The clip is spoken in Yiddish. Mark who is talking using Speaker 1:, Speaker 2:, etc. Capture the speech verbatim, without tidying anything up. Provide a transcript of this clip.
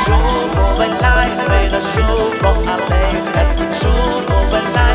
Speaker 1: Solo per life, per da show for a lei, solo per life.